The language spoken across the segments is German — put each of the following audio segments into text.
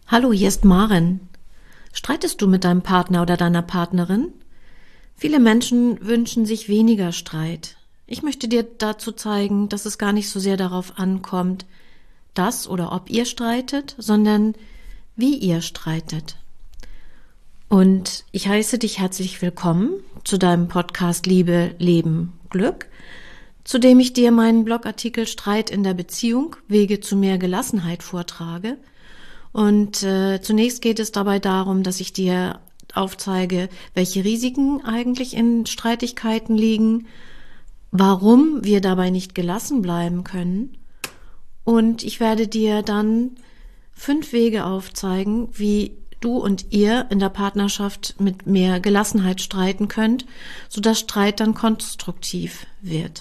Hallo, hier ist Maren. Streitest du mit deinem Partner oder deiner Partnerin? Viele Menschen wünschen sich weniger Streit. Ich möchte dir dazu zeigen, dass es gar nicht so sehr darauf ankommt, dass oder ob ihr streitet, sondern wie ihr streitet. Und ich heiße dich herzlich willkommen zu deinem Podcast Liebe, Leben, Glück, zu dem ich dir meinen Blogartikel Streit in der Beziehung, Wege zu mehr Gelassenheit vortrage. Und zunächst geht es dabei darum, dass ich dir aufzeige, welche Risiken eigentlich in Streitigkeiten liegen, warum wir dabei nicht gelassen bleiben können. Und ich werde dir dann 5 Wege aufzeigen, wie du und ihr in der Partnerschaft mit mehr Gelassenheit streiten könnt, sodass Streit dann konstruktiv wird.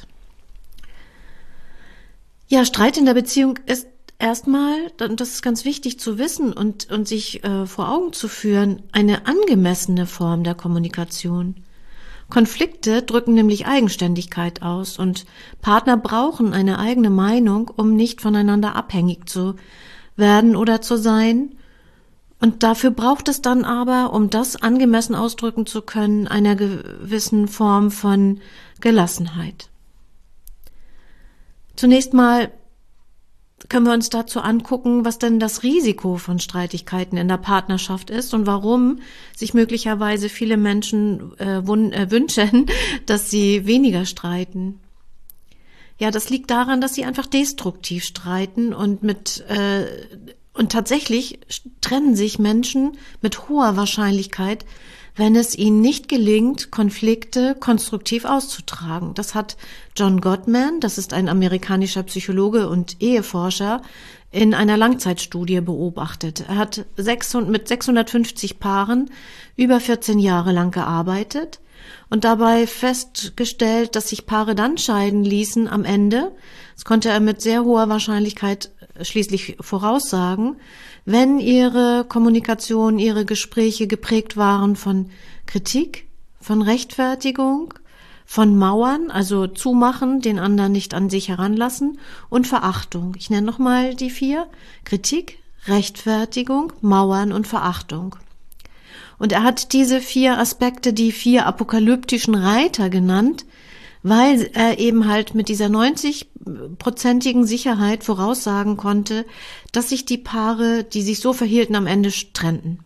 Ja, Streit in der Beziehung ist erstmal, das ist ganz wichtig zu wissen und sich vor Augen zu führen, eine angemessene Form der Kommunikation. Konflikte drücken nämlich Eigenständigkeit aus und Partner brauchen eine eigene Meinung, um nicht voneinander abhängig zu werden oder zu sein. Und dafür braucht es dann aber, um das angemessen ausdrücken zu können, einer gewissen Form von Gelassenheit. Zunächst mal können wir uns dazu angucken, was denn das Risiko von Streitigkeiten in der Partnerschaft ist und warum sich möglicherweise viele Menschen wünschen, dass sie weniger streiten. Ja, das liegt daran, dass sie einfach destruktiv streiten und tatsächlich trennen sich Menschen mit hoher Wahrscheinlichkeit, wenn es ihnen nicht gelingt, Konflikte konstruktiv auszutragen. Das hat John Gottman, das ist ein amerikanischer Psychologe und Eheforscher, in einer Langzeitstudie beobachtet. Er hat mit 650 Paaren über 14 Jahre lang gearbeitet und dabei festgestellt, dass sich Paare dann scheiden ließen am Ende. Das konnte er mit sehr hoher Wahrscheinlichkeit schließlich voraussagen, wenn ihre Kommunikation, ihre Gespräche geprägt waren von Kritik, von Rechtfertigung, von Mauern, also zumachen, den anderen nicht an sich heranlassen, und Verachtung. Ich nenne nochmal die 4. Kritik, Rechtfertigung, Mauern und Verachtung. Und er hat diese 4 Aspekte die 4 apokalyptischen Reiter genannt, weil er eben halt mit dieser 90-prozentigen Sicherheit voraussagen konnte, dass sich die Paare, die sich so verhielten, am Ende trennten.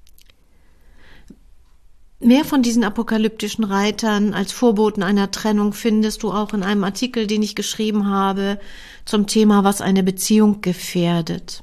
Mehr von diesen apokalyptischen Reitern als Vorboten einer Trennung findest du auch in einem Artikel, den ich geschrieben habe zum Thema, was eine Beziehung gefährdet.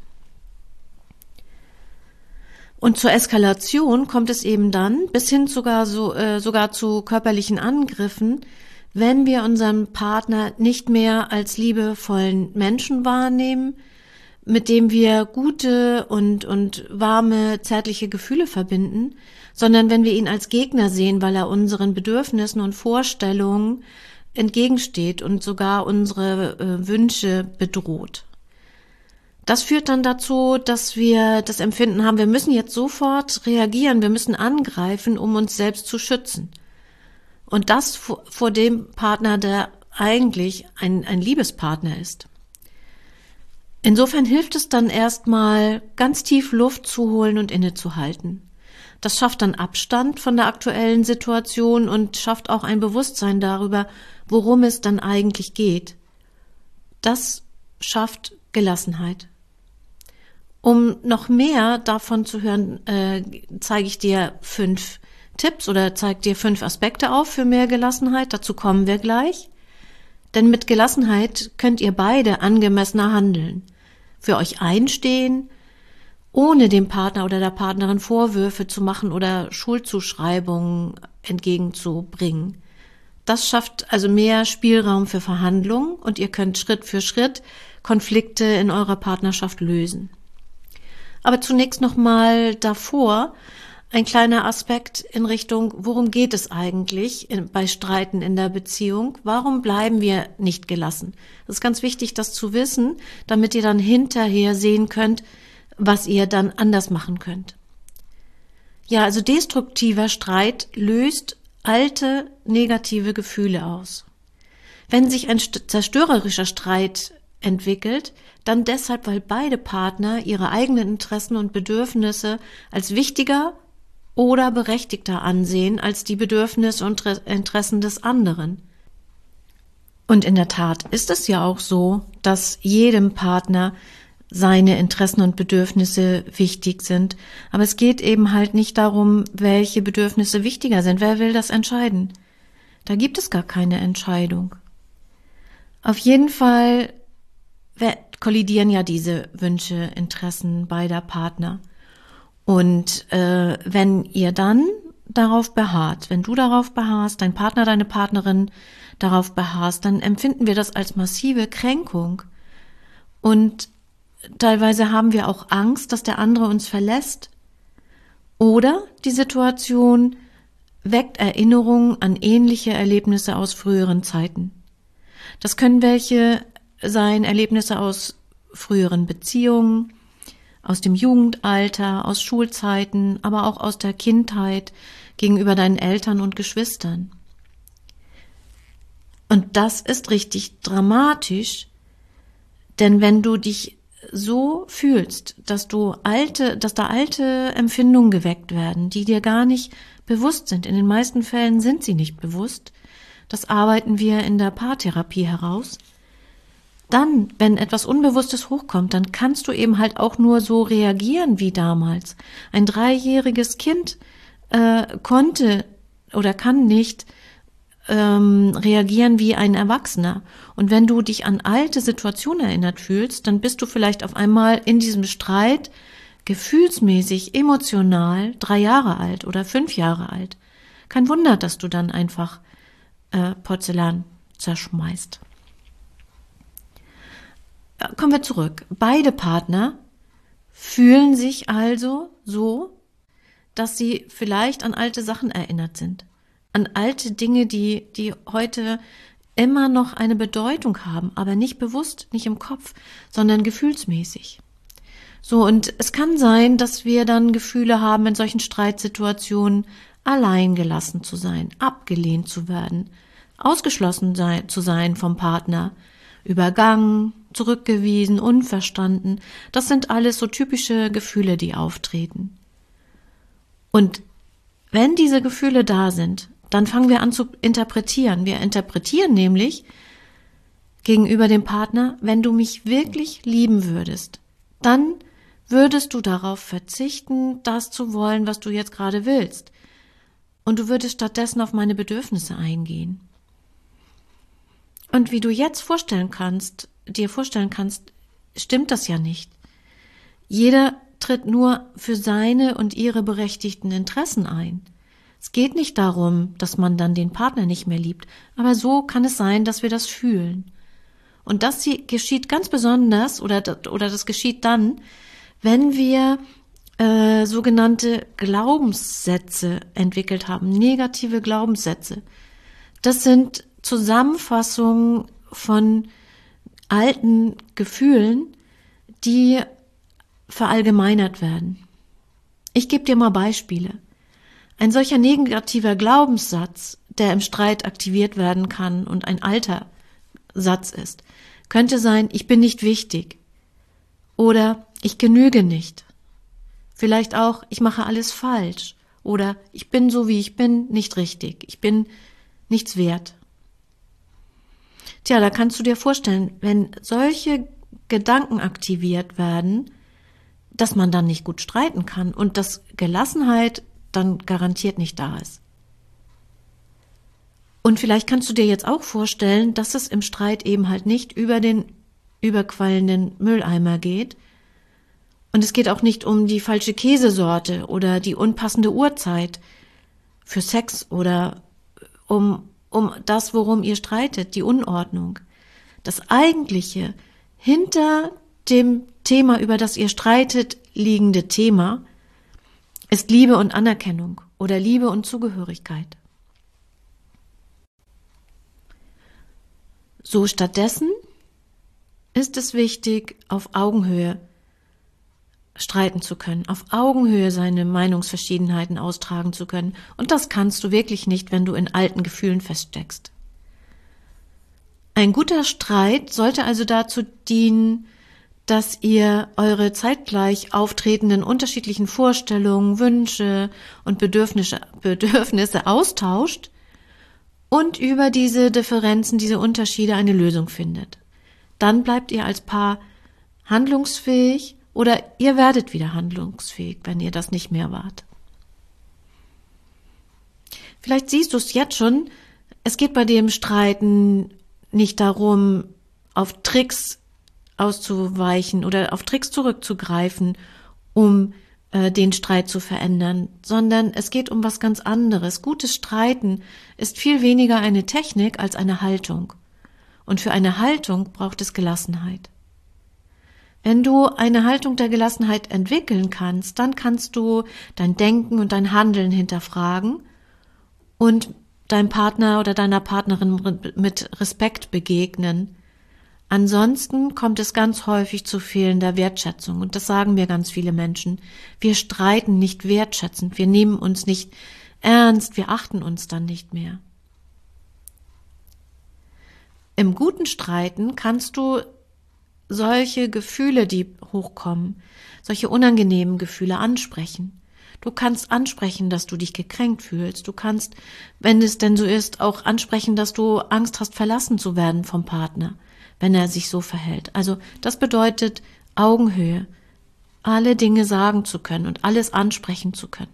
Und zur Eskalation kommt es eben dann bis hin sogar zu körperlichen Angriffen, wenn wir unseren Partner nicht mehr als liebevollen Menschen wahrnehmen, mit dem wir gute und warme, zärtliche Gefühle verbinden, sondern wenn wir ihn als Gegner sehen, weil er unseren Bedürfnissen und Vorstellungen entgegensteht und sogar unsere Wünsche bedroht. Das führt dann dazu, dass wir das Empfinden haben, wir müssen jetzt sofort reagieren, wir müssen angreifen, um uns selbst zu schützen. Und das vor dem Partner, der eigentlich ein Liebespartner ist. Insofern hilft es dann erstmal, ganz tief Luft zu holen und innezuhalten. Das schafft dann Abstand von der aktuellen Situation und schafft auch ein Bewusstsein darüber, worum es dann eigentlich geht. Das schafft Gelassenheit. Um noch mehr davon zu hören, zeige ich dir 5 Tipps oder zeige dir 5 Aspekte auf für mehr Gelassenheit. Dazu kommen wir gleich. Denn mit Gelassenheit könnt ihr beide angemessener handeln, für euch einstehen, ohne dem Partner oder der Partnerin Vorwürfe zu machen oder Schuldzuschreibungen entgegenzubringen. Das schafft also mehr Spielraum für Verhandlungen und ihr könnt Schritt für Schritt Konflikte in eurer Partnerschaft lösen. Aber zunächst nochmal davor ein kleiner Aspekt in Richtung, worum geht es eigentlich bei Streiten in der Beziehung? Warum bleiben wir nicht gelassen? Das ist ganz wichtig, das zu wissen, damit ihr dann hinterher sehen könnt, was ihr dann anders machen könnt. Ja, also destruktiver Streit löst alte negative Gefühle aus. Wenn sich ein zerstörerischer Streit entwickelt, dann deshalb, weil beide Partner ihre eigenen Interessen und Bedürfnisse als wichtiger oder berechtigter ansehen als die Bedürfnisse und Interessen des anderen. Und in der Tat ist es ja auch so, dass jedem Partner seine Interessen und Bedürfnisse wichtig sind. Aber es geht eben halt nicht darum, welche Bedürfnisse wichtiger sind. Wer will das entscheiden? Da gibt es gar keine Entscheidung. Auf jeden Fall kollidieren ja diese Wünsche, Interessen beider Partner. Und wenn ihr dann darauf beharrt, wenn du darauf beharrst, dein Partner, deine Partnerin darauf beharrst, dann empfinden wir das als massive Kränkung. Und teilweise haben wir auch Angst, dass der andere uns verlässt. Oder die Situation weckt Erinnerungen an ähnliche Erlebnisse aus früheren Zeiten. Das können welche sein, Erlebnisse aus früheren Beziehungen, aus dem Jugendalter, aus Schulzeiten, aber auch aus der Kindheit gegenüber deinen Eltern und Geschwistern. Und das ist richtig dramatisch, denn wenn du dich so fühlst, dass da alte Empfindungen geweckt werden, die dir gar nicht bewusst sind, in den meisten Fällen sind sie nicht bewusst, das arbeiten wir in der Paartherapie heraus, dann, wenn etwas Unbewusstes hochkommt, dann kannst du eben halt auch nur so reagieren wie damals. Ein 3-jähriges Kind konnte oder kann nicht reagieren wie ein Erwachsener. Und wenn du dich an alte Situationen erinnert fühlst, dann bist du vielleicht auf einmal in diesem Streit gefühlsmäßig, emotional 3 Jahre alt oder 5 Jahre alt. Kein Wunder, dass du dann einfach Porzellan zerschmeißt. Kommen wir zurück. Beide Partner fühlen sich also so, dass sie vielleicht an alte Sachen erinnert sind. An alte Dinge, die heute immer noch eine Bedeutung haben, aber nicht bewusst, nicht im Kopf, sondern gefühlsmäßig. So, und es kann sein, dass wir dann Gefühle haben, in solchen Streitsituationen allein gelassen zu sein, abgelehnt zu werden, ausgeschlossen zu sein vom Partner, übergangen, zurückgewiesen, unverstanden. Das sind alles so typische Gefühle, die auftreten. Und wenn diese Gefühle da sind, dann fangen wir an zu interpretieren. Wir interpretieren nämlich gegenüber dem Partner, wenn du mich wirklich lieben würdest, dann würdest du darauf verzichten, das zu wollen, was du jetzt gerade willst. Und du würdest stattdessen auf meine Bedürfnisse eingehen. Und wie du jetzt dir vorstellen kannst, stimmt das ja nicht. Jeder tritt nur für seine und ihre berechtigten Interessen ein. Es geht nicht darum, dass man dann den Partner nicht mehr liebt, aber so kann es sein, dass wir das fühlen. Und das geschieht ganz besonders, oder das geschieht dann, wenn wir sogenannte Glaubenssätze entwickelt haben, negative Glaubenssätze. Das sind Zusammenfassungen von alten Gefühlen, die verallgemeinert werden. Ich gebe dir mal Beispiele. Ein solcher negativer Glaubenssatz, der im Streit aktiviert werden kann und ein alter Satz ist, könnte sein, ich bin nicht wichtig oder ich genüge nicht. Vielleicht auch, ich mache alles falsch oder ich bin so wie ich bin nicht richtig, ich bin nichts wert. Tja, da kannst du dir vorstellen, wenn solche Gedanken aktiviert werden, dass man dann nicht gut streiten kann und dass Gelassenheit dann garantiert nicht da ist. Und vielleicht kannst du dir jetzt auch vorstellen, dass es im Streit eben halt nicht über den überquellenden Mülleimer geht. Und es geht auch nicht um die falsche Käsesorte oder die unpassende Uhrzeit für Sex oder um das, worum ihr streitet, die Unordnung. Das Eigentliche hinter dem Thema, über das ihr streitet, liegende Thema ist Liebe und Anerkennung oder Liebe und Zugehörigkeit. So stattdessen ist es wichtig, auf Augenhöhe streiten zu können, auf Augenhöhe seine Meinungsverschiedenheiten austragen zu können. Und das kannst du wirklich nicht, wenn du in alten Gefühlen feststeckst. Ein guter Streit sollte also dazu dienen, dass ihr eure zeitgleich auftretenden unterschiedlichen Vorstellungen, Wünsche und Bedürfnisse austauscht und über diese Differenzen, diese Unterschiede eine Lösung findet. Dann bleibt ihr als Paar handlungsfähig oder ihr werdet wieder handlungsfähig, wenn ihr das nicht mehr wart. Vielleicht siehst du es jetzt schon, es geht bei dem Streiten nicht darum, auf Tricks auszuweichen oder auf Tricks zurückzugreifen, um den Streit zu verändern, sondern es geht um was ganz anderes. Gutes Streiten ist viel weniger eine Technik als eine Haltung. Und für eine Haltung braucht es Gelassenheit. Wenn du eine Haltung der Gelassenheit entwickeln kannst, dann kannst du dein Denken und dein Handeln hinterfragen und deinem Partner oder deiner Partnerin mit Respekt begegnen. Ansonsten kommt es ganz häufig zu fehlender Wertschätzung und das sagen mir ganz viele Menschen. Wir streiten nicht wertschätzend, wir nehmen uns nicht ernst, wir achten uns dann nicht mehr. Im guten Streiten kannst du solche Gefühle, die hochkommen, solche unangenehmen Gefühle ansprechen. Du kannst ansprechen, dass du dich gekränkt fühlst. Du kannst, wenn es denn so ist, auch ansprechen, dass du Angst hast, verlassen zu werden vom Partner, wenn er sich so verhält. Also das bedeutet Augenhöhe, alle Dinge sagen zu können und alles ansprechen zu können.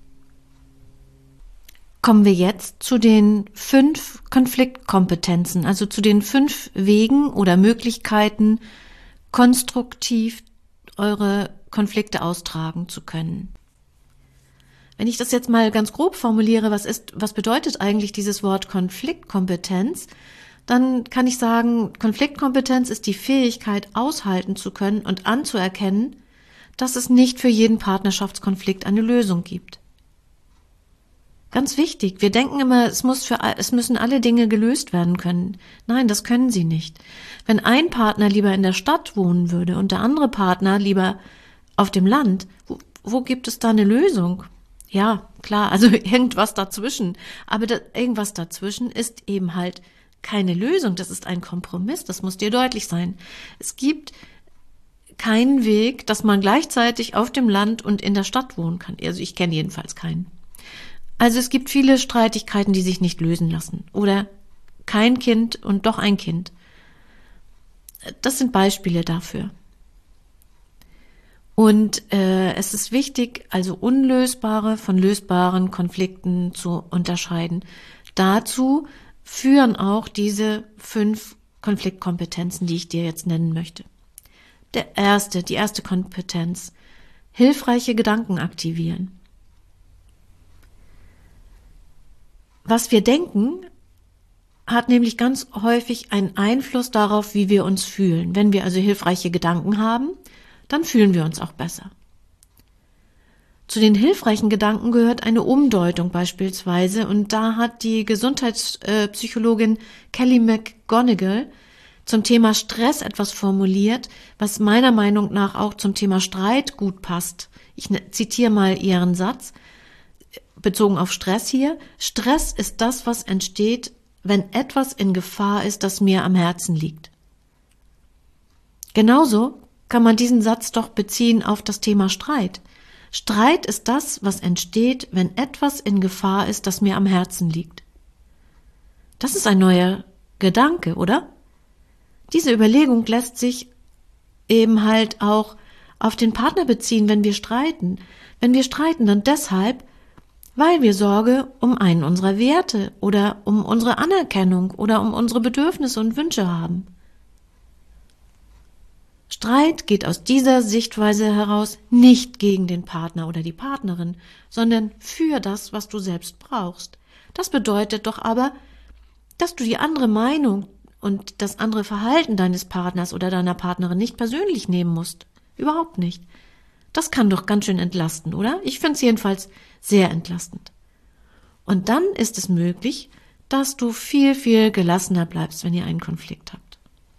Kommen wir jetzt zu den 5 Konfliktkompetenzen, also zu den 5 Wegen oder Möglichkeiten, konstruktiv eure Konflikte austragen zu können. Wenn ich das jetzt mal ganz grob formuliere, was bedeutet eigentlich dieses Wort Konfliktkompetenz, dann kann ich sagen, Konfliktkompetenz ist die Fähigkeit, aushalten zu können und anzuerkennen, dass es nicht für jeden Partnerschaftskonflikt eine Lösung gibt. Ganz wichtig, wir denken immer, es müssen alle Dinge gelöst werden können. Nein, das können sie nicht. Wenn ein Partner lieber in der Stadt wohnen würde und der andere Partner lieber auf dem Land, wo gibt es da eine Lösung? Ja, klar, also irgendwas dazwischen. Aber irgendwas dazwischen ist eben halt keine Lösung, das ist ein Kompromiss, das muss dir deutlich sein. Es gibt keinen Weg, dass man gleichzeitig auf dem Land und in der Stadt wohnen kann. Also ich kenne jedenfalls keinen. Also es gibt viele Streitigkeiten, die sich nicht lösen lassen. Oder kein Kind und doch ein Kind. Das sind Beispiele dafür. Und es ist wichtig, also unlösbare von lösbaren Konflikten zu unterscheiden. Dazu führen auch diese 5 Konfliktkompetenzen, die ich dir jetzt nennen möchte. Die erste Kompetenz, hilfreiche Gedanken aktivieren. Was wir denken, hat nämlich ganz häufig einen Einfluss darauf, wie wir uns fühlen. Wenn wir also hilfreiche Gedanken haben, dann fühlen wir uns auch besser. Zu den hilfreichen Gedanken gehört eine Umdeutung beispielsweise und da hat die Gesundheitspsychologin Kelly McGonigal zum Thema Stress etwas formuliert, was meiner Meinung nach auch zum Thema Streit gut passt. Ich zitiere mal ihren Satz, bezogen auf Stress hier. Stress ist das, was entsteht, wenn etwas in Gefahr ist, das mir am Herzen liegt. Genauso kann man diesen Satz doch beziehen auf das Thema Streit. Streit ist das, was entsteht, wenn etwas in Gefahr ist, das mir am Herzen liegt. Das ist ein neuer Gedanke, oder? Diese Überlegung lässt sich eben halt auch auf den Partner beziehen, wenn wir streiten. Wenn wir streiten, dann deshalb, weil wir Sorge um einen unserer Werte oder um unsere Anerkennung oder um unsere Bedürfnisse und Wünsche haben. Streit geht aus dieser Sichtweise heraus nicht gegen den Partner oder die Partnerin, sondern für das, was du selbst brauchst. Das bedeutet doch aber, dass du die andere Meinung und das andere Verhalten deines Partners oder deiner Partnerin nicht persönlich nehmen musst. Überhaupt nicht. Das kann doch ganz schön entlasten, oder? Ich finde es jedenfalls sehr entlastend. Und dann ist es möglich, dass du viel, viel gelassener bleibst, wenn ihr einen Konflikt habt.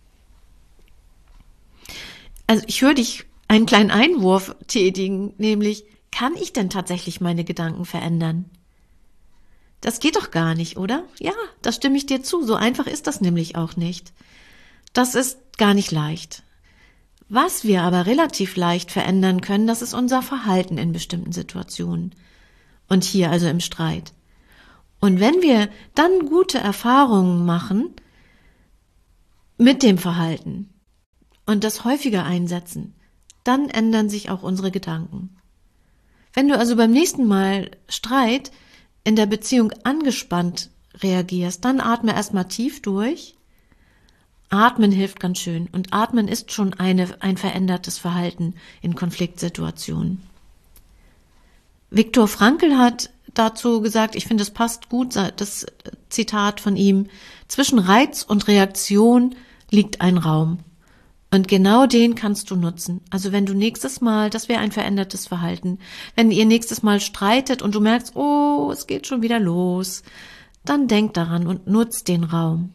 Also ich höre dich einen kleinen Einwurf tätigen, nämlich, kann ich denn tatsächlich meine Gedanken verändern? Das geht doch gar nicht, oder? Ja, das stimme ich dir zu. So einfach ist das nämlich auch nicht. Das ist gar nicht leicht. Was wir aber relativ leicht verändern können, das ist unser Verhalten in bestimmten Situationen. Und hier also im Streit. Und wenn wir dann gute Erfahrungen machen mit dem Verhalten und das häufiger einsetzen, dann ändern sich auch unsere Gedanken. Wenn du also beim nächsten Mal Streit in der Beziehung angespannt reagierst, dann atme erstmal tief durch. Atmen hilft ganz schön und Atmen ist schon ein verändertes Verhalten in Konfliktsituationen. Viktor Frankl hat dazu gesagt, ich finde, es passt gut, das Zitat von ihm: Zwischen Reiz und Reaktion liegt ein Raum. Und genau den kannst du nutzen. Also wenn du nächstes Mal, das wäre ein verändertes Verhalten, wenn ihr nächstes Mal streitet und du merkst, oh, es geht schon wieder los, dann denk daran und nutz den Raum.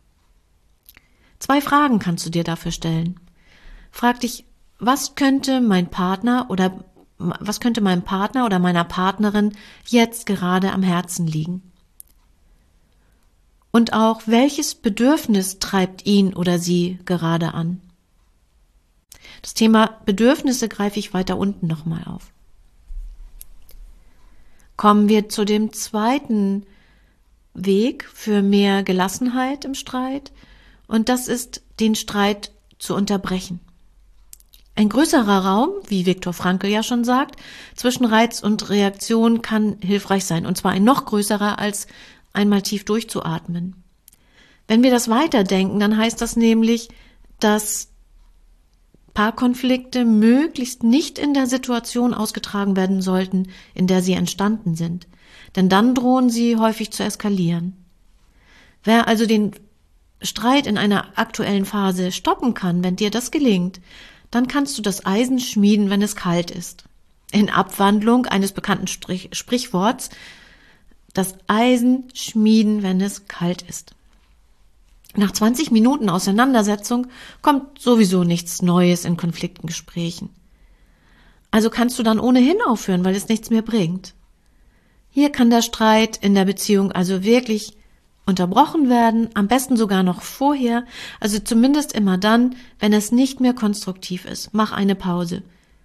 2 Fragen kannst du dir dafür stellen. Frag dich, was könnte meinem Partner oder meiner Partnerin jetzt gerade am Herzen liegen? Und auch, welches Bedürfnis treibt ihn oder sie gerade an? Das Thema Bedürfnisse greife ich weiter unten nochmal auf. Kommen wir zu dem zweiten Weg für mehr Gelassenheit im Streit, und das ist, den Streit zu unterbrechen. Ein größerer Raum, wie Viktor Frankl ja schon sagt, zwischen Reiz und Reaktion kann hilfreich sein, und zwar ein noch größerer, als einmal tief durchzuatmen. Wenn wir das weiterdenken, dann heißt das nämlich, dass Paarkonflikte möglichst nicht in der Situation ausgetragen werden sollten, in der sie entstanden sind. Denn dann drohen sie häufig zu eskalieren. Wer also den Streit in einer aktuellen Phase stoppen kann, wenn dir das gelingt, dann kannst du das Eisen schmieden, wenn es kalt ist. In Abwandlung eines bekannten Sprichworts: das Eisen schmieden, wenn es kalt ist. Nach 20 Minuten Auseinandersetzung kommt sowieso nichts Neues in Konfliktengesprächen. Also kannst du dann ohnehin aufhören, weil es nichts mehr bringt. Hier kann der Streit in der Beziehung also wirklich unterbrochen werden, am besten sogar noch vorher, also zumindest immer dann, wenn es nicht mehr konstruktiv ist. Mach eine Pause.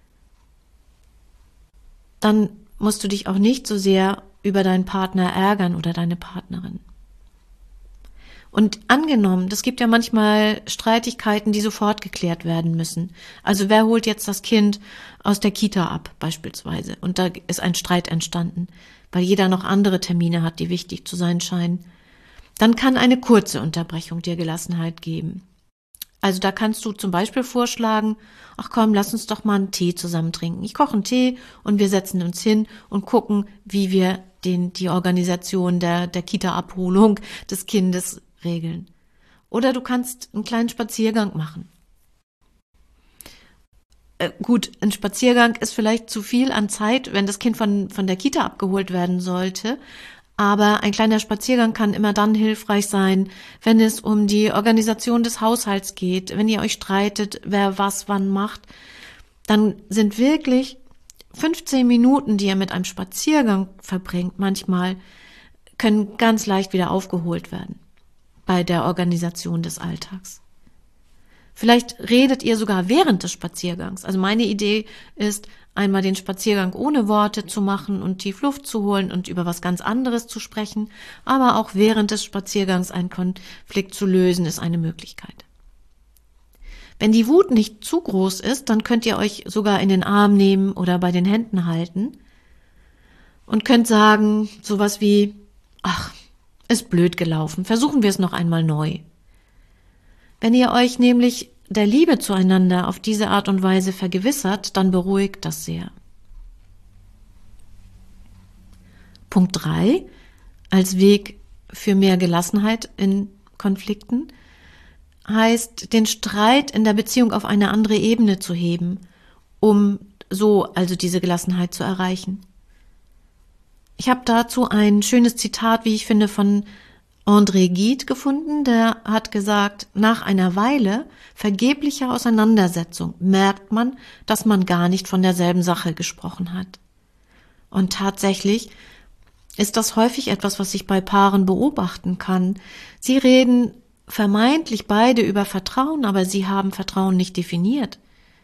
Dann musst du dich auch nicht so sehr über deinen Partner ärgern oder deine Partnerin. Und angenommen, es gibt ja manchmal Streitigkeiten, die sofort geklärt werden müssen. Also wer holt jetzt das Kind aus der Kita ab, beispielsweise? Und da ist ein Streit entstanden, weil jeder noch andere Termine hat, die wichtig zu sein scheinen. Dann kann eine kurze Unterbrechung dir Gelassenheit geben. Also da kannst du zum Beispiel vorschlagen, ach komm, lass uns doch mal einen Tee zusammen trinken. Ich koche einen Tee und wir setzen uns hin und gucken, wie wir die Organisation der Kita-Abholung des Kindes regeln. Oder du kannst einen kleinen Spaziergang machen. Gut, ein Spaziergang ist vielleicht zu viel an Zeit, wenn das Kind von der Kita abgeholt werden sollte. Aber ein kleiner Spaziergang kann immer dann hilfreich sein, wenn es um die Organisation des Haushalts geht, wenn ihr euch streitet, wer was wann macht. Dann sind wirklich 15 Minuten, die ihr mit einem Spaziergang verbringt, manchmal, können ganz leicht wieder aufgeholt werden bei der Organisation des Alltags. Vielleicht redet ihr sogar während des Spaziergangs. Also meine Idee ist, einmal den Spaziergang ohne Worte zu machen und tief Luft zu holen und über was ganz anderes zu sprechen, aber auch während des Spaziergangs einen Konflikt zu lösen, ist eine Möglichkeit. Wenn die Wut nicht zu groß ist, dann könnt ihr euch sogar in den Arm nehmen oder bei den Händen halten und könnt sagen, sowas wie, ach, ist blöd gelaufen, versuchen wir es noch einmal neu. Wenn ihr euch nämlich der Liebe zueinander auf diese Art und Weise vergewissert, dann beruhigt das sehr. Punkt 3, als Weg für mehr Gelassenheit in Konflikten, heißt, den Streit in der Beziehung auf eine andere Ebene zu heben, um so also diese Gelassenheit zu erreichen. Ich habe dazu ein schönes Zitat, wie ich finde, von André Gide gefunden, der hat gesagt, nach einer Weile vergeblicher Auseinandersetzung merkt man, dass man gar nicht von derselben Sache gesprochen hat. Und tatsächlich, ist das häufig etwas, was ich bei Paaren beobachten kann. Sie reden vermeintlich beide über Vertrauen, aber sie haben Vertrauen nicht definiert.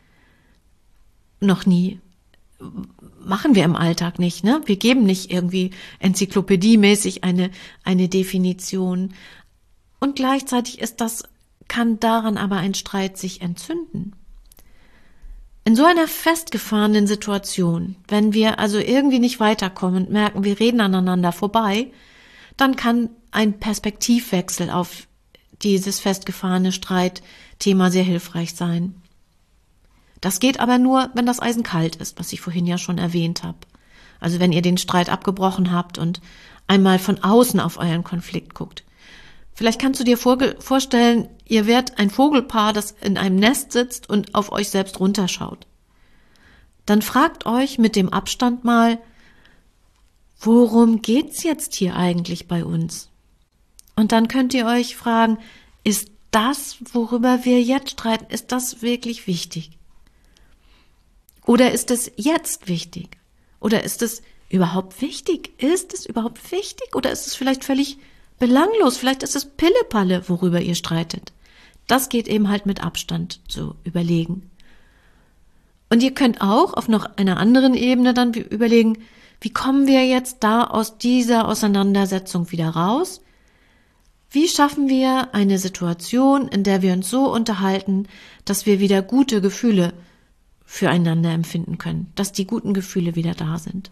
Noch nie. Machen wir im Alltag nicht, ne? Wir geben nicht irgendwie enzyklopädiemäßig eine Definition. Und gleichzeitig kann daran aber ein Streit sich entzünden. In so einer festgefahrenen Situation, wenn wir also irgendwie nicht weiterkommen und merken, wir reden aneinander vorbei, dann kann ein Perspektivwechsel auf dieses festgefahrene Streitthema sehr hilfreich sein. Das geht aber nur, wenn das Eisen kalt ist, was ich vorhin ja schon erwähnt habe. Also wenn ihr den Streit abgebrochen habt und einmal von außen auf euren Konflikt guckt. Vielleicht kannst du dir vorstellen, ihr wärt ein Vogelpaar, das in einem Nest sitzt und auf euch selbst runterschaut. Dann fragt euch mit dem Abstand mal, worum geht's jetzt hier eigentlich bei uns? Und dann könnt ihr euch fragen, ist das, worüber wir jetzt streiten, ist das wirklich wichtig? Oder ist es jetzt wichtig? Oder ist es überhaupt wichtig? Ist es überhaupt wichtig? Oder ist es vielleicht völlig belanglos? Vielleicht ist es Pillepalle, worüber ihr streitet. Das geht eben halt mit Abstand zu überlegen. Und ihr könnt auch auf noch einer anderen Ebene dann überlegen, wie kommen wir jetzt da aus dieser Auseinandersetzung wieder raus? Wie schaffen wir eine Situation, in der wir uns so unterhalten, dass wir wieder gute Gefühle füreinander empfinden können, dass die guten Gefühle wieder da sind?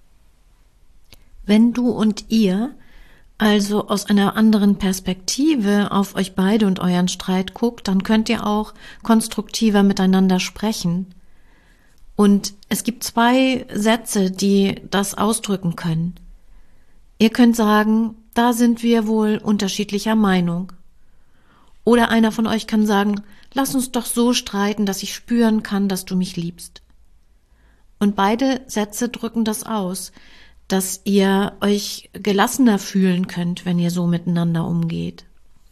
Wenn du und ihr also aus einer anderen Perspektive auf euch beide und euren Streit guckt, dann könnt ihr auch konstruktiver miteinander sprechen. Und es gibt 2 Sätze, die das ausdrücken können. Ihr könnt sagen, da sind wir wohl unterschiedlicher Meinung. Oder einer von euch kann sagen, lass uns doch so streiten, dass ich spüren kann, dass du mich liebst. Und beide Sätze drücken das aus, dass ihr euch gelassener fühlen könnt, wenn ihr so miteinander umgeht.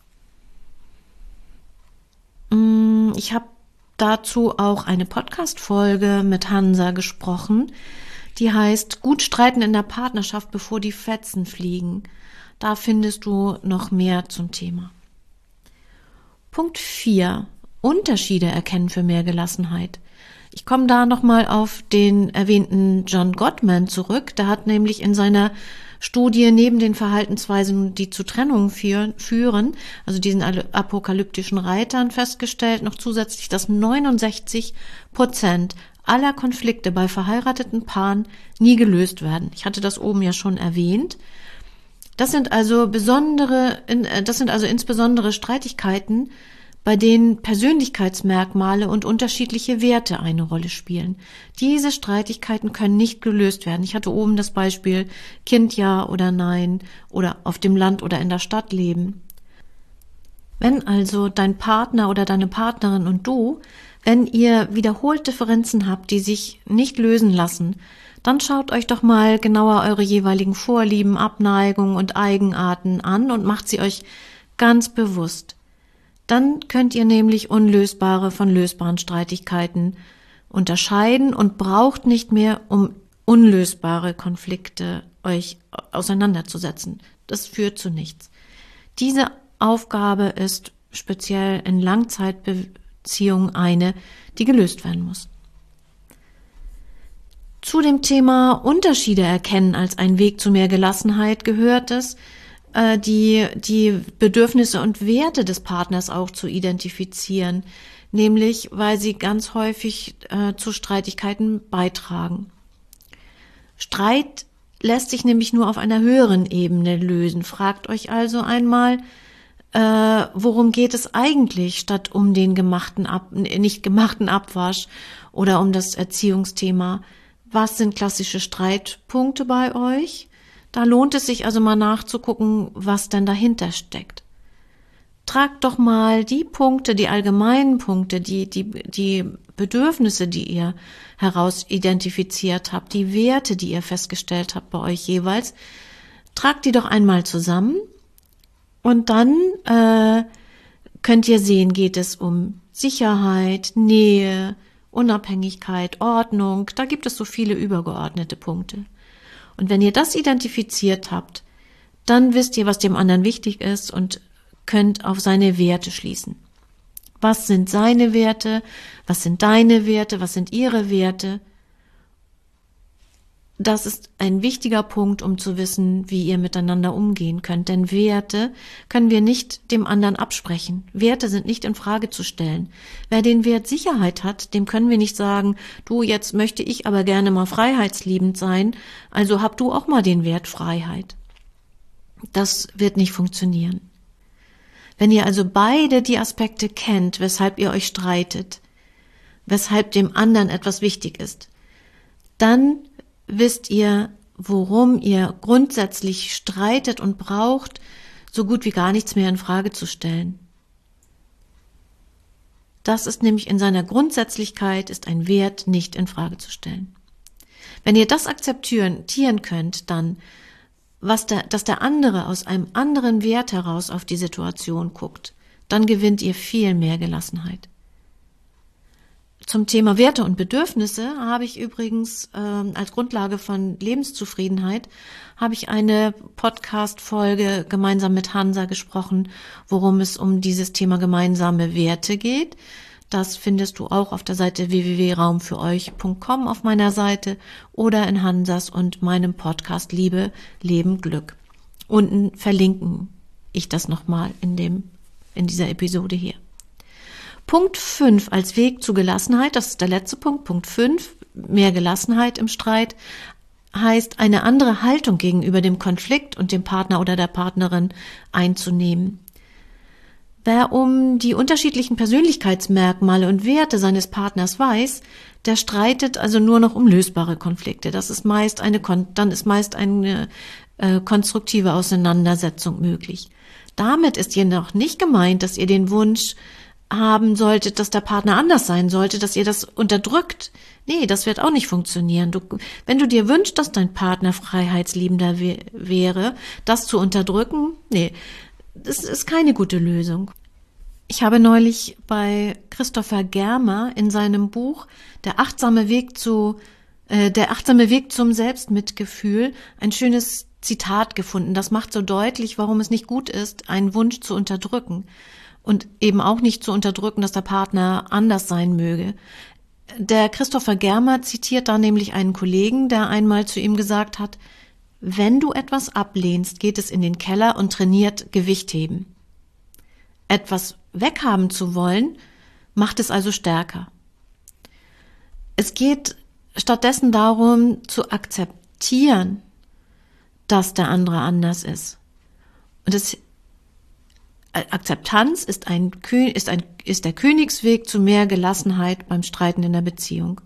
Ich habe dazu auch eine Podcast-Folge mit Hansa gesprochen, die heißt Gut streiten in der Partnerschaft, bevor die Fetzen fliegen. Da findest du noch mehr zum Thema. Punkt 4. Unterschiede erkennen für mehr Gelassenheit. Ich komme da nochmal auf den erwähnten John Gottman zurück. Der hat nämlich in seiner Studie neben den Verhaltensweisen, die zu Trennungen führen, also diesen apokalyptischen Reitern, festgestellt, noch zusätzlich, dass 69% aller Konflikte bei verheirateten Paaren nie gelöst werden. Ich hatte das oben ja schon erwähnt. Das sind also insbesondere Streitigkeiten, bei denen Persönlichkeitsmerkmale und unterschiedliche Werte eine Rolle spielen. Diese Streitigkeiten können nicht gelöst werden. Ich hatte oben das Beispiel Kind ja oder nein oder auf dem Land oder in der Stadt leben. Wenn also dein Partner oder deine Partnerin und du, wenn ihr wiederholt Differenzen habt, die sich nicht lösen lassen, dann schaut euch doch mal genauer eure jeweiligen Vorlieben, Abneigungen und Eigenarten an und macht sie euch ganz bewusst. Dann könnt ihr nämlich unlösbare von lösbaren Streitigkeiten unterscheiden und braucht nicht mehr, um unlösbare Konflikte euch auseinanderzusetzen. Das führt zu nichts. Diese Aufgabe ist speziell in Langzeitbeziehungen eine, die gelöst werden muss. Zu dem Thema Unterschiede erkennen als ein Weg zu mehr Gelassenheit gehört es, die Bedürfnisse und Werte des Partners auch zu identifizieren, nämlich weil sie ganz häufig zu Streitigkeiten beitragen. Streit lässt sich nämlich nur auf einer höheren Ebene lösen. Fragt euch also einmal, worum geht es eigentlich, statt um den nicht gemachten Abwasch oder um das Erziehungsthema. Was sind klassische Streitpunkte bei euch? Da lohnt es sich also mal nachzugucken, was denn dahinter steckt. Tragt doch mal die Punkte, die allgemeinen Punkte, die Bedürfnisse, die ihr heraus identifiziert habt, die Werte, die ihr festgestellt habt bei euch jeweils, tragt die doch einmal zusammen und dann könnt ihr sehen, geht es um Sicherheit, Nähe, Unabhängigkeit, Ordnung, da gibt es so viele übergeordnete Punkte. Und wenn ihr das identifiziert habt, dann wisst ihr, was dem anderen wichtig ist und könnt auf seine Werte schließen. Was sind seine Werte? Was sind deine Werte? Was sind ihre Werte? Das ist ein wichtiger Punkt, um zu wissen, wie ihr miteinander umgehen könnt. Denn Werte können wir nicht dem anderen absprechen. Werte sind nicht in Frage zu stellen. Wer den Wert Sicherheit hat, dem können wir nicht sagen, du, jetzt möchte ich aber gerne mal freiheitsliebend sein, also hab du auch mal den Wert Freiheit. Das wird nicht funktionieren. Wenn ihr also beide die Aspekte kennt, weshalb ihr euch streitet, weshalb dem anderen etwas wichtig ist, dann wisst ihr, worum ihr grundsätzlich streitet und braucht, so gut wie gar nichts mehr in Frage zu stellen. Das ist nämlich in seiner Grundsätzlichkeit, ist ein Wert nicht in Frage zu stellen. Wenn ihr das akzeptieren könnt, dann, dass der andere aus einem anderen Wert heraus auf die Situation guckt, dann gewinnt ihr viel mehr Gelassenheit. Zum Thema Werte und Bedürfnisse habe ich übrigens als Grundlage von Lebenszufriedenheit habe ich eine Podcast-Folge gemeinsam mit Hansa gesprochen, worum es um dieses Thema gemeinsame Werte geht. Das findest du auch auf der Seite www.raumfüreuch.com auf meiner Seite oder in Hansas und meinem Podcast Liebe, Leben, Glück. Unten verlinken ich das nochmal in dieser Episode hier. Punkt 5 als Weg zu Gelassenheit, das ist der letzte Punkt, Punkt 5, mehr Gelassenheit im Streit, heißt eine andere Haltung gegenüber dem Konflikt und dem Partner oder der Partnerin einzunehmen. Wer um die unterschiedlichen Persönlichkeitsmerkmale und Werte seines Partners weiß, der streitet also nur noch um lösbare Konflikte. Dann ist meist eine konstruktive Auseinandersetzung möglich. Damit ist jedoch nicht gemeint, dass ihr den Wunsch haben solltet, dass der Partner anders sein sollte, dass ihr das unterdrückt. Nee, das wird auch nicht funktionieren. Wenn du dir wünschst, dass dein Partner freiheitsliebender wäre, das zu unterdrücken, nee, das ist keine gute Lösung. Ich habe neulich bei Christopher Germer in seinem Buch Der achtsame Weg zum Selbstmitgefühl ein schönes Zitat gefunden. Das macht so deutlich, warum es nicht gut ist, einen Wunsch zu unterdrücken. Und eben auch nicht zu unterdrücken, dass der Partner anders sein möge. Der Christopher Germer zitiert da nämlich einen Kollegen, der einmal zu ihm gesagt hat, wenn du etwas ablehnst, geht es in den Keller und trainiert Gewichtheben. Etwas weghaben zu wollen, macht es also stärker. Es geht stattdessen darum, zu akzeptieren, dass der andere anders ist. Und Akzeptanz ist der Königsweg zu mehr Gelassenheit beim Streiten in der Beziehung.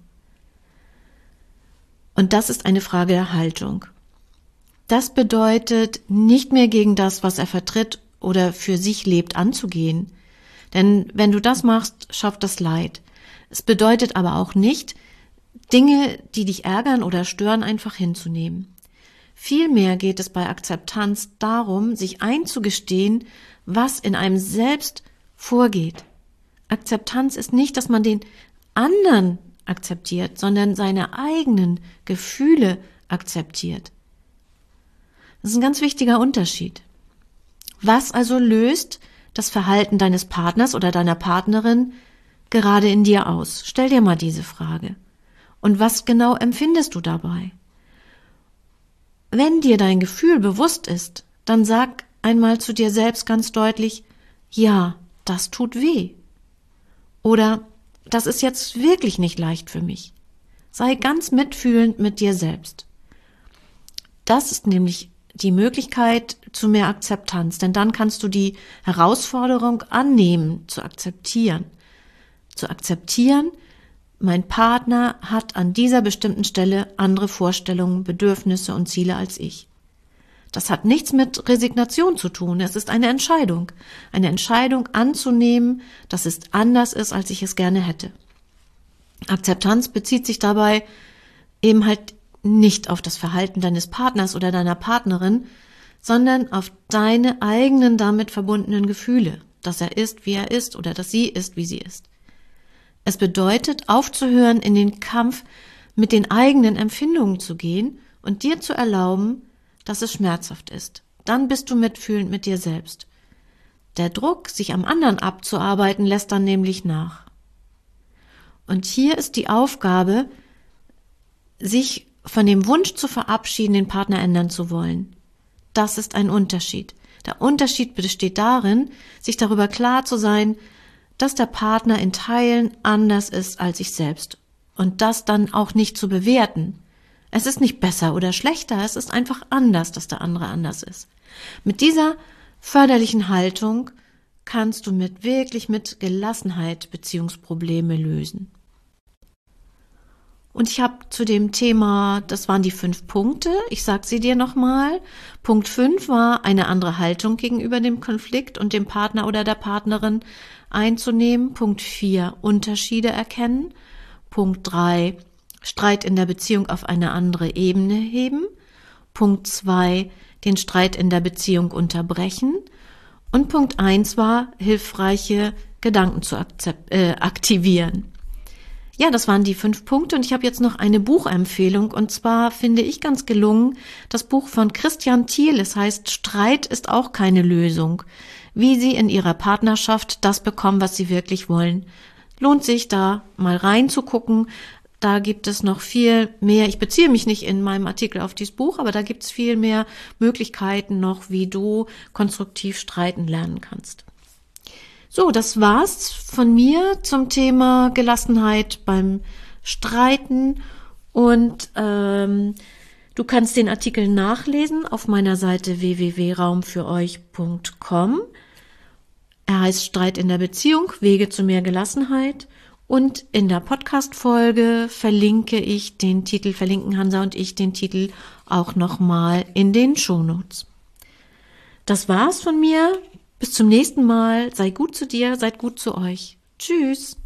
Und das ist eine Frage der Haltung. Das bedeutet, nicht mehr gegen das, was er vertritt oder für sich lebt, anzugehen. Denn wenn du das machst, schafft das Leid. Es bedeutet aber auch nicht, Dinge, die dich ärgern oder stören, einfach hinzunehmen. Vielmehr geht es bei Akzeptanz darum, sich einzugestehen, was in einem selbst vorgeht. Akzeptanz ist nicht, dass man den anderen akzeptiert, sondern seine eigenen Gefühle akzeptiert. Das ist ein ganz wichtiger Unterschied. Was also löst das Verhalten deines Partners oder deiner Partnerin gerade in dir aus? Stell dir mal diese Frage. Und was genau empfindest du dabei? Wenn dir dein Gefühl bewusst ist, dann sag einmal zu dir selbst ganz deutlich, ja, das tut weh. Oder das ist jetzt wirklich nicht leicht für mich. Sei ganz mitfühlend mit dir selbst. Das ist nämlich die Möglichkeit zu mehr Akzeptanz, denn dann kannst du die Herausforderung annehmen, zu akzeptieren. Zu akzeptieren, mein Partner hat an dieser bestimmten Stelle andere Vorstellungen, Bedürfnisse und Ziele als ich. Das hat nichts mit Resignation zu tun. Es ist eine Entscheidung. Eine Entscheidung anzunehmen, dass es anders ist, als ich es gerne hätte. Akzeptanz bezieht sich dabei eben halt nicht auf das Verhalten deines Partners oder deiner Partnerin, sondern auf deine eigenen damit verbundenen Gefühle, dass er ist, wie er ist oder dass sie ist, wie sie ist. Es bedeutet, aufzuhören, in den Kampf mit den eigenen Empfindungen zu gehen und dir zu erlauben, dass es schmerzhaft ist. Dann bist du mitfühlend mit dir selbst. Der Druck, sich am anderen abzuarbeiten, lässt dann nämlich nach. Und hier ist die Aufgabe, sich von dem Wunsch zu verabschieden, den Partner ändern zu wollen. Das ist ein Unterschied. Der Unterschied besteht darin, sich darüber klar zu sein, dass der Partner in Teilen anders ist als ich selbst. Und das dann auch nicht zu bewerten. Es ist nicht besser oder schlechter, es ist einfach anders, dass der andere anders ist. Mit dieser förderlichen Haltung kannst du mit Gelassenheit Beziehungsprobleme lösen. Und ich habe zu dem Thema, das waren die 5 Punkte, ich sage sie dir nochmal. Punkt 5 war, eine andere Haltung gegenüber dem Konflikt und dem Partner oder der Partnerin einzunehmen. Punkt 4, Unterschiede erkennen. Punkt 3, Streit in der Beziehung auf eine andere Ebene heben. Punkt 2, den Streit in der Beziehung unterbrechen. Und Punkt 1 war, hilfreiche Gedanken zu aktivieren. Ja, das waren die 5 Punkte und ich habe jetzt noch eine Buchempfehlung und zwar finde ich ganz gelungen das Buch von Christian Thiel. Es heißt Streit ist auch keine Lösung. Wie Sie in Ihrer Partnerschaft das bekommen, was Sie wirklich wollen. Lohnt sich da mal reinzugucken. Da gibt es noch viel mehr. Ich beziehe mich nicht in meinem Artikel auf dieses Buch, aber da gibt es viel mehr Möglichkeiten noch, wie du konstruktiv streiten lernen kannst. So, das war's von mir zum Thema Gelassenheit beim Streiten und du kannst den Artikel nachlesen auf meiner Seite www.raumfüreuch.com. Er heißt Streit in der Beziehung, Wege zu mehr Gelassenheit und in der Podcast-Folge verlinken Hansa und ich den Titel auch nochmal in den Shownotes. Das war's von mir. Bis zum nächsten Mal. Sei gut zu dir, seid gut zu euch. Tschüss.